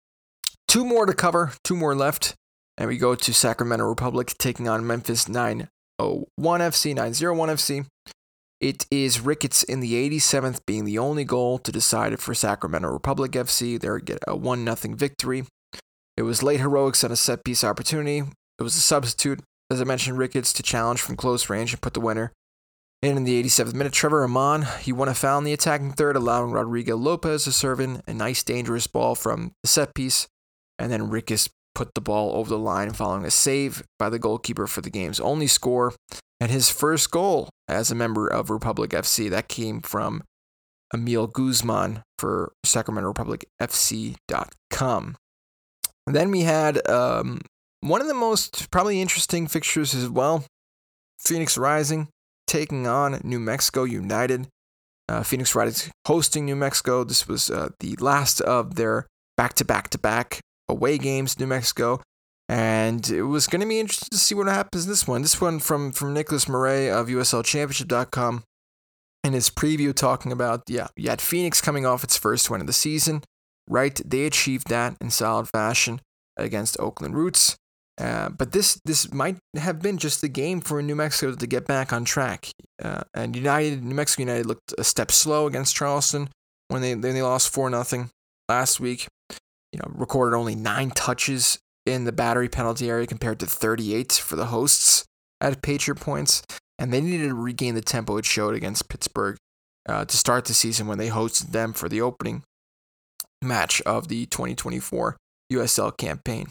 Two more to cover, two more left. And we go to Sacramento Republic taking on Memphis nine oh one F C, nine oh one F C. It is Ricketts in the eighty-seventh being the only goal to decide it for Sacramento Republic F C. They get a one nothing victory. It was late heroics on a set-piece opportunity. It was a substitute, as I mentioned, Ricketts to challenge from close range and put the winner And in the eighty-seventh minute, Trevor Amon, he won a foul in the attacking third, allowing Rodrigo Lopez to serve in a nice, dangerous ball from the set piece. And then Rickes put the ball over the line following a save by the goalkeeper for the game's only score. And his first goal as a member of Republic F C, that came from Emil Guzman for Sacramento Republic F C dot com. Then we had um, one of the most probably interesting fixtures as well. Phoenix Rising taking on New Mexico United. Uh, Phoenix Rising hosting New Mexico. This was uh, the last of their back-to-back-to-back away games, New Mexico. And it was going to be interesting to see what happens in this one. This one from, from Nicholas Murray of U S L Championship dot com in his preview talking about, yeah, you had Phoenix coming off its first win of the season, right? They achieved that in solid fashion against Oakland Roots. Uh, but this this might have been just the game for New Mexico to get back on track. Uh, and United, New Mexico United looked a step slow against Charleston when they when they lost four nothing last week. You know, recorded only nine touches in the battery penalty area compared to thirty-eight for the hosts at Patriot Points. And they needed to regain the tempo it showed against Pittsburgh uh, to start the season when they hosted them for the opening match of the twenty twenty-four U S L campaign.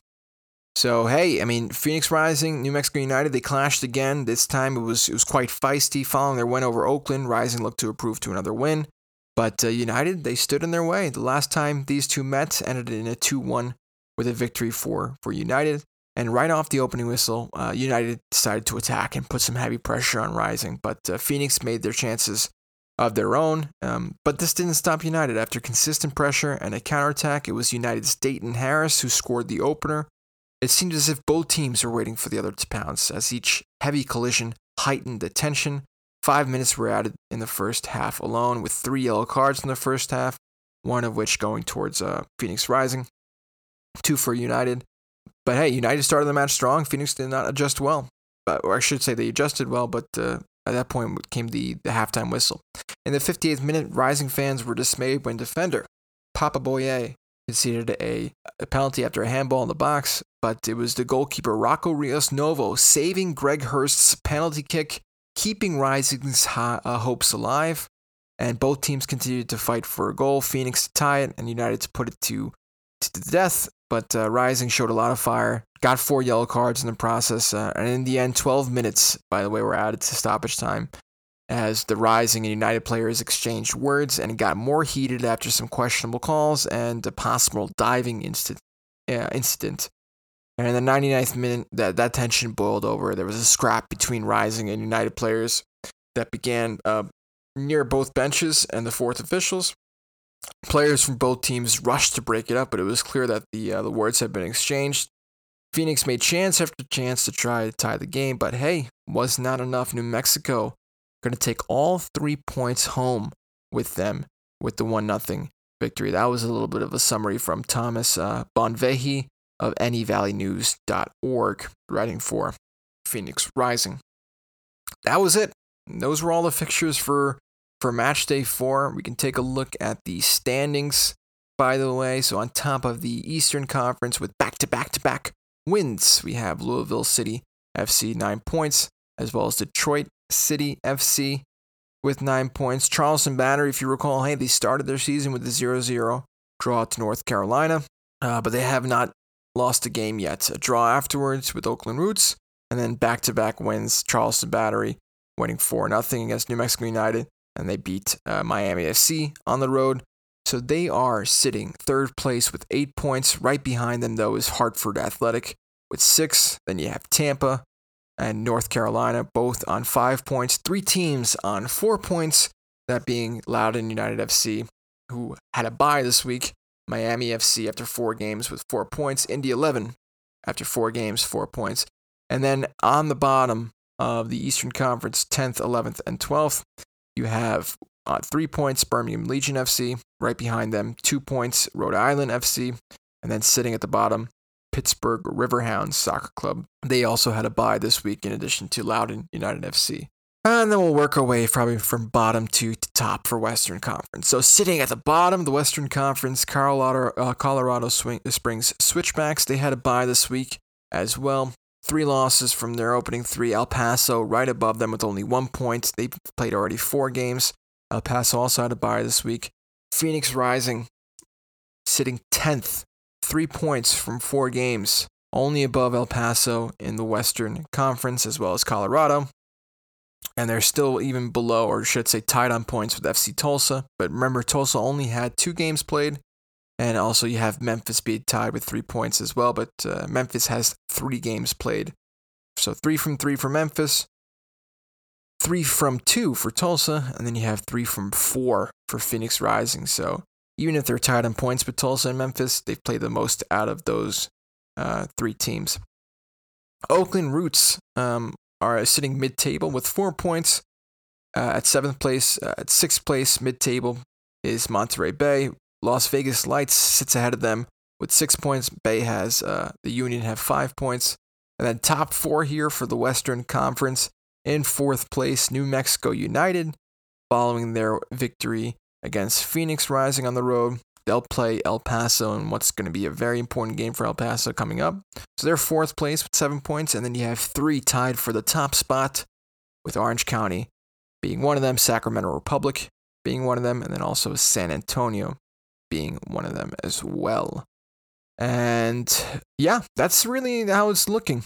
So, hey, I mean, Phoenix Rising, New Mexico United, they clashed again. This time it was it was quite feisty. Following their win over Oakland, Rising looked to improve to another win. But uh, United, they stood in their way. The last time these two met ended in a two one with a victory for, for United. And right off the opening whistle, uh, United decided to attack and put some heavy pressure on Rising. But uh, Phoenix made their chances of their own. Um, but this didn't stop United. After consistent pressure and a counterattack, it was United's Dayton Harris who scored the opener. It seemed as if both teams were waiting for the other to pounce, as each heavy collision heightened the tension. Five minutes were added in the first half alone, with three yellow cards in the first half, one of which going towards uh, Phoenix Rising, two for United. But hey, United started the match strong. Phoenix did not adjust well, but, or I should say they adjusted well, but uh, at that point came the, the halftime whistle. In the fifty-eighth minute, Rising fans were dismayed when defender Papa Boye conceded a, a penalty after a handball in the box, but it was the goalkeeper Rocco Rios Novo saving Greg Hurst's penalty kick, keeping Rising's uh, hopes alive, and both teams continued to fight for a goal. Phoenix to tie it, and United to put it to, to the death, but uh, Rising showed a lot of fire, got four yellow cards in the process, uh, and in the end, twelve minutes, by the way, were added to stoppage time, as the Rising and United players exchanged words, and it got more heated after some questionable calls and a possible diving incident. Uh, incident. And in the ninety-ninth minute, that, that tension boiled over. There was a scrap between Rising and United players that began uh, near both benches and the fourth officials. Players from both teams rushed to break it up, but it was clear that the uh, the words had been exchanged. Phoenix made chance after chance to try to tie the game, but hey, was not enough. New Mexico going to take all three points home with them with the one nothing victory. That was a little bit of a summary from Thomas uh, Bonvehi of any valley news dot org, writing for Phoenix Rising. That was it. Those were all the fixtures for, for match day four. We can take a look at the standings, by the way. So on top of the Eastern Conference with back-to-back-to-back wins, we have Louisville City F C, nine points, as well as Detroit City F C with nine points. Charleston Battery, if you recall, hey, they started their season with a zero zero draw to North Carolina, uh, but they have not lost a game yet. A draw afterwards with Oakland Roots, and then back-to-back wins. Charleston Battery winning four nothing against New Mexico United, and they beat uh, Miami F C on the road. So they are sitting third place with eight points. Right behind them, though, is Hartford Athletic with six. Then you have Tampa and North Carolina, both on five points. Three teams on four points, that being Loudoun United F C, who had a bye this week. Miami F C after four games with four points. Indy eleven after four games, four points. And then on the bottom of the Eastern Conference, tenth, eleventh, and twelfth, you have uh, three points Birmingham Legion F C. Right behind them, two points Rhode Island F C. And then sitting at the bottom, Pittsburgh Riverhounds Soccer Club. They also had a bye this week in addition to Loudoun United F C. And then we'll work our way probably from bottom to, to top for Western Conference. So sitting at the bottom of the Western Conference, Colorado, uh, Colorado Swing, Springs Switchbacks, they had a bye this week as well. three losses from their opening three. El Paso right above them with only one point. They've played already four games. El Paso also had a bye this week. Phoenix Rising sitting tenth, three points from four games, only above El Paso in the Western Conference as well as Colorado. And they're still even below, or should say tied on points with F C Tulsa. But remember, Tulsa only had two games played. And also you have Memphis being tied with three points as well. But uh, Memphis has three games played. So three from three for Memphis. Three from two for Tulsa. And then you have three from four for Phoenix Rising. So even if they're tied on points with Tulsa and Memphis, they've played the most out of those uh, three teams. Oakland Roots um, are sitting mid-table with four points. Uh, at seventh place, uh, at sixth place, mid-table is Monterey Bay. Las Vegas Lights sits ahead of them with six points. Bay has, uh, the Union have five points. And then top four here for the Western Conference. In fourth place, New Mexico United, following their victory against Phoenix Rising on the road. They'll play El Paso in what's going to be a very important game for El Paso coming up. So they're fourth place with seven points, and then you have three tied for the top spot, with Orange County being one of them, Sacramento Republic being one of them, and then also San Antonio being one of them as well. And yeah, that's really how it's looking.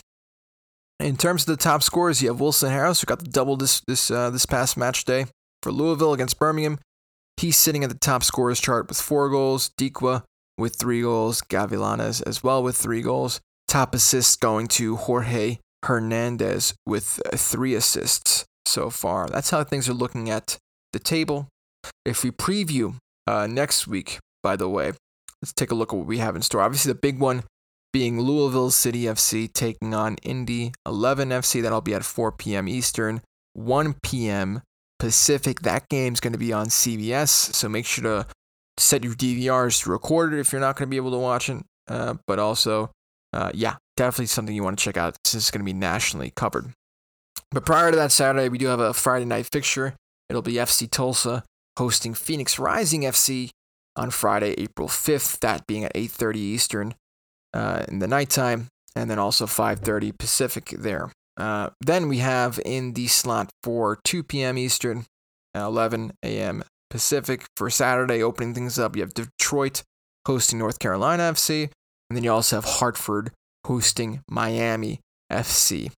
In terms of the top scorers, you have Wilson Harris, who got the double this this uh, this past match day for Louisville against Birmingham. He's sitting at the top scorers chart with four goals. Diqua with three goals. Gavilanes as well with three goals. Top assists going to Jorge Hernandez with three assists so far. That's how things are looking at the table. If we preview uh, next week, by the way, let's take a look at what we have in store. Obviously, the big one being Louisville City F C taking on Indy eleven F C. That'll be at four p.m. Eastern, one p.m. Pacific. That game's going to be on C B S, so make sure to set your D V Rs to record it if you're not going to be able to watch it. Uh, but also, uh, yeah, definitely something you want to check out since it's going to be nationally covered. But prior to that Saturday, we do have a Friday night fixture. It'll be F C Tulsa hosting Phoenix Rising F C on Friday, April fifth, that being at eight thirty Eastern uh, in the nighttime, and then also five thirty Pacific there. Uh, then we have in the slot for two p.m. Eastern, eleven a.m. Pacific for Saturday, opening things up. You have Detroit hosting North Carolina F C, and then you also have Hartford hosting Miami F C.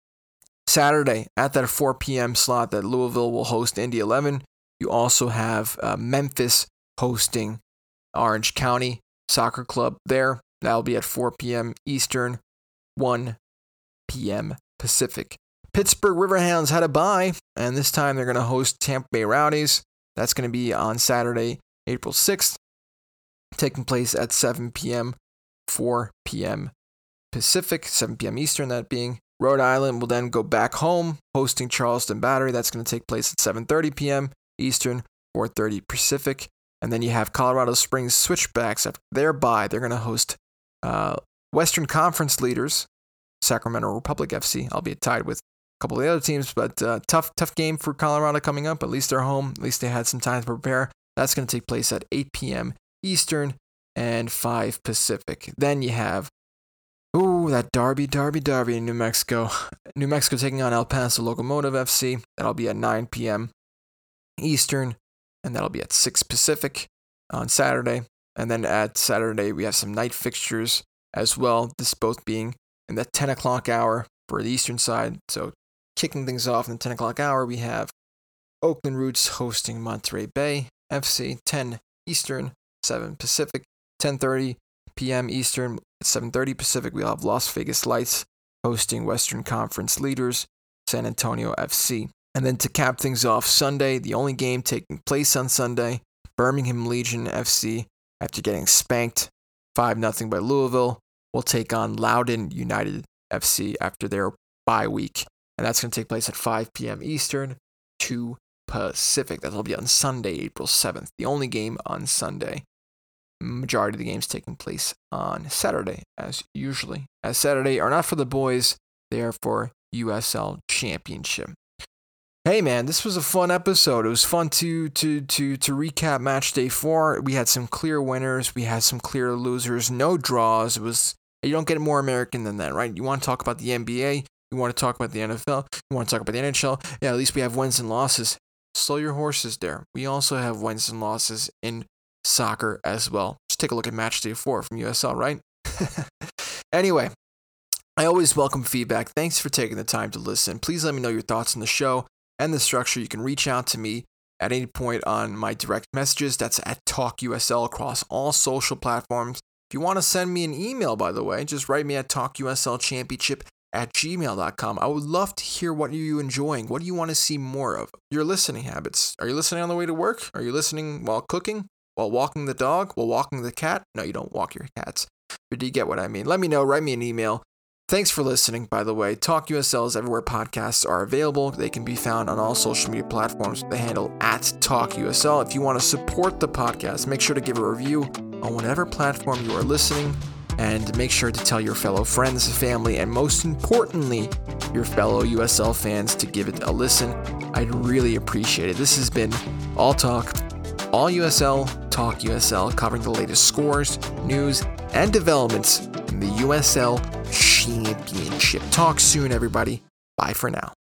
Saturday, at that four p.m. slot that Louisville will host Indy eleven, you also have uh, Memphis hosting Orange County Soccer Club there. That'll be at four p.m. Eastern, one p.m. Pacific. Pittsburgh Riverhounds had a bye, and this time they're going to host Tampa Bay Rowdies. That's going to be on Saturday, April sixth, taking place at seven p.m., four p.m. Pacific, seven p.m. Eastern, that being. Rhode Island will then go back home, hosting Charleston Battery. That's going to take place at seven thirty p.m. Eastern, four thirty Pacific. And then you have Colorado Springs Switchbacks. After their bye, they're going to host uh, Western Conference leaders, Sacramento Republic F C, albeit tied with a couple of the other teams. But uh, tough, tough game for Colorado coming up. At least they're home. At least they had some time to prepare. That's going to take place at eight p.m. Eastern and five Pacific. Then you have Ooh, that Derby, Derby, Derby in New Mexico. New Mexico taking on El Paso Locomotive F C. That'll be at nine p.m. Eastern, and that'll be at six Pacific on Saturday. And then at Saturday, we have some night fixtures as well. This both being in the ten o'clock hour for the Eastern side. So kicking things off in the ten o'clock hour, we have Oakland Roots hosting Monterey Bay F C, ten Eastern, seven Pacific, ten thirty p.m. Eastern. At seven thirty Pacific, we'll have Las Vegas Lights hosting Western Conference leaders, San Antonio F C. And then to cap things off, Sunday, the only game taking place on Sunday, Birmingham Legion F C, after getting spanked five nothing by Louisville, will take on Loudoun United F C after their bye week. And that's going to take place at five p.m. Eastern, two Pacific. That'll be on Sunday, April seventh. The only game on Sunday. Majority of the games taking place on Saturday, as usually. As Saturday are not for the boys, they are for U S L Championship. Hey man, this was a fun episode. It was fun to to to to recap match day four. We had some clear winners, we had some clear losers, no draws. It was You don't get more American than that, right? You want to talk about the N B A, you want to talk about the N F L, you want to talk about the N H L. Yeah, at least we have wins and losses. Slow your horses there. We also have wins and losses in soccer as well. Just take a look at match day four from U S L, right? Anyway, I always welcome feedback. Thanks for taking the time to listen. Please let me know your thoughts on the show and the structure. You can reach out to me at any point on my direct messages. That's at TalkUSL across all social platforms. If you want to send me an email, by the way, just write me at talkuslchampionship at gmail dot com. I would love to hear what are you enjoying. What do you want to see more of? Your listening habits. Are you listening on the way to work? Are you listening while cooking? While walking the dog? While walking the cat? No, you don't walk your cats. But do you get what I mean? Let me know. Write me an email. Thanks for listening, by the way. TalkUSL is everywhere podcasts are available. They can be found on all social media platforms with the handle at TalkUSL. If you want to support the podcast, make sure to give a review on whatever platform you are listening, and make sure to tell your fellow friends, family, and most importantly, your fellow U S L fans to give it a listen. I'd really appreciate it. This has been All Talk, All U S L, Talk U S L, covering the latest scores, news, and developments in the U S L Championship. Talk soon, everybody. Bye for now.